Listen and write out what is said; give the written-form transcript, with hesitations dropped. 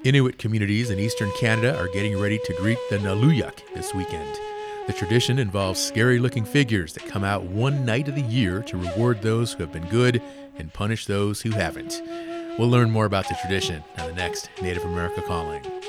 Inuit communities in eastern Canada are getting ready to greet the Naluyuk this weekend. The tradition involves scary-looking figures that come out one night of the year to reward those who have been good and punish those who haven't. We'll learn more about the tradition on the next Native America Calling.